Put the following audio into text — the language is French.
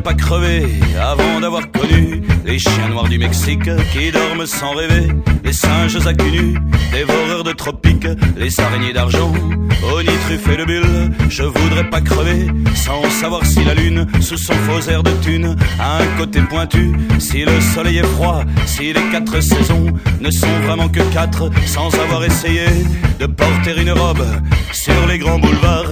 pas crever avant d'avoir connu les chiens noirs du Mexique qui dorment sans rêver, les singes à cul nu, dévoreurs de tropiques, les araignées d'argent aux nids truffés de bulles. Je voudrais pas crever sans savoir si la lune, sous son faux air de thune, a un côté pointu, si le soleil est froid, si les 4 saisons ne sont vraiment que 4, sans avoir essayé de porter une robe sur les grands boulevards.